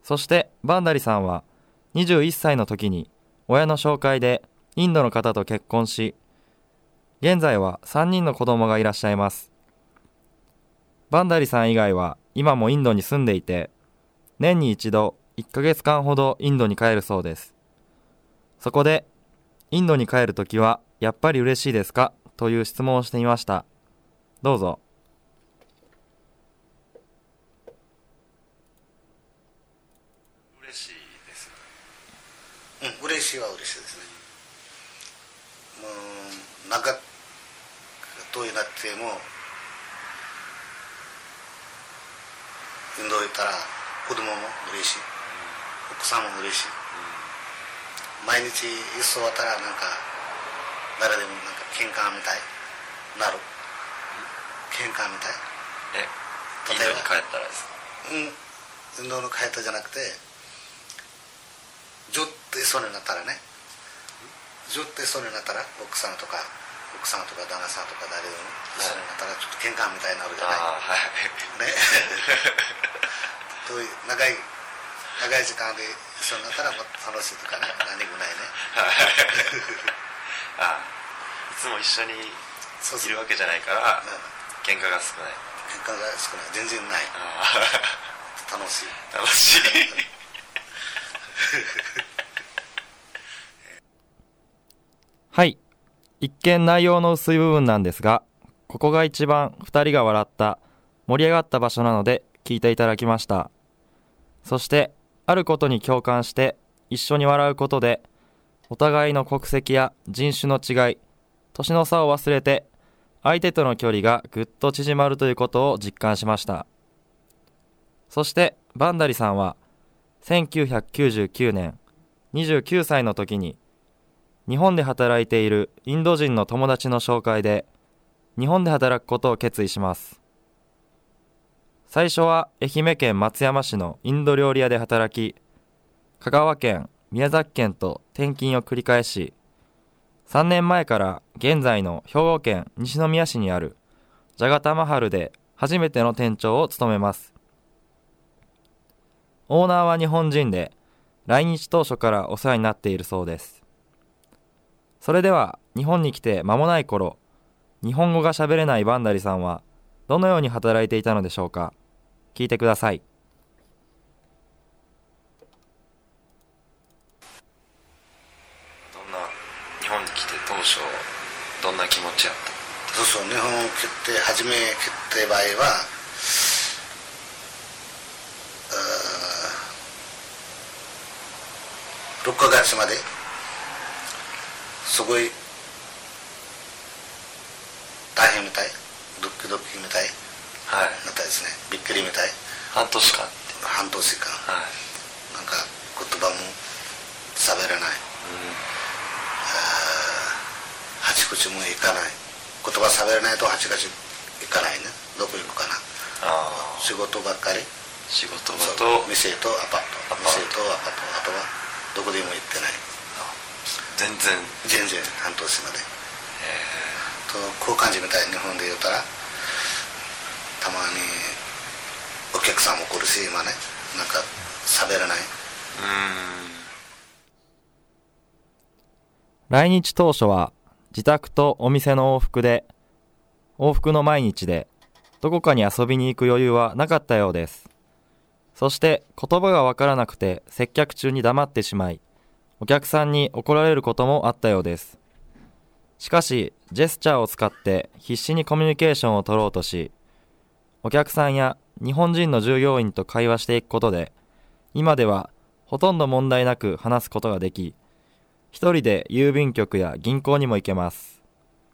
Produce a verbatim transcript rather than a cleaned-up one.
そしてバンダリさんはにじゅういっさいの時に親の紹介でインドの方と結婚し、現在はさんにんの子供がいらっしゃいます。バンダリさん以外は今もインドに住んでいて、年に一度いっかげつかんほどインドに帰るそうです。そこで、インドに帰るときはやっぱり嬉しいですかという質問をしてみました。どうぞ。 嬉しいです。 うん、嬉しいは嬉しいですね。もう長く遠いなってもインド行ったら子供も嬉しい、奥さんも嬉しい、うん、毎日一緒終わったらなんか誰でもなんか喧嘩みたいなる、喧嘩みたい。 え、インドに帰ったらですか？ うん、インドに帰ったじゃなくてずっと一緒になったらね、ずっと一緒になったら奥さんとか奥さんとか旦那さんとか誰でも一緒になったらちょっと喧嘩みたいになるじゃない、 あ、はい、ねという長い長い時間で一緒になったらもっと楽しいとかね、何もないねあ、いつも一緒にいるわけじゃないから喧嘩が少ない。 喧嘩が少ない、全然ない。楽しい楽しいはい、一見内容の薄い部分なんですが、ここが一番ふたりが笑った盛り上がった場所なので聞いていただきました。そしてあることに共感して一緒に笑うことで、お互いの国籍や人種の違い、年の差を忘れて相手との距離がぐっと縮まるということを実感しました。そしてバンダリさんはせんきゅうひゃくきゅうじゅうきゅうねんにじゅうきゅうさいの時に日本で働いているインド人の友達の紹介で日本で働くことを決意します。最初は愛媛県松山市のインド料理屋で働き、香川県、宮崎県と転勤を繰り返し、さんねんまえから現在の兵庫県西宮市にあるジャガタマハルで初めての店長を務めます。オーナーは日本人で、来日当初からお世話になっているそうです。それでは日本に来て間もない頃、日本語が喋れないバンダリさんはどのように働いていたのでしょうか。聞いてください。 どんな、日本に来て当初どんな気持ちやった？ そうそう、日本来て初め来た場合はろっかげつまですごい大変みたい、ドキドキみたい、 はい、 みたいですね。びっくりみたい。 半年間半年間、はい、なんか言葉も喋れない、うん、あちこちも行かない、言葉喋れないとあちこち行かないね。どこ行くかな。あ、仕事ばっかり、 仕事と店とアパート、店とアパート、あとはどこでも行ってない。 全然全然半年までとこう感じみたい。日本で言うたらたまにお客さんも来るし、今ね、なんか喋らない。うーん、来日当初は自宅とお店の往復で往復の毎日で、どこかに遊びに行く余裕はなかったようです。そして言葉がわからなくて接客中に黙ってしまい、お客さんに怒られることもあったようです。しかしジェスチャーを使って必死にコミュニケーションを取ろうとし、お客さんや日本人の従業員と会話していくことで、今ではほとんど問題なく話すことができ、一人で郵便局や銀行にも行けます。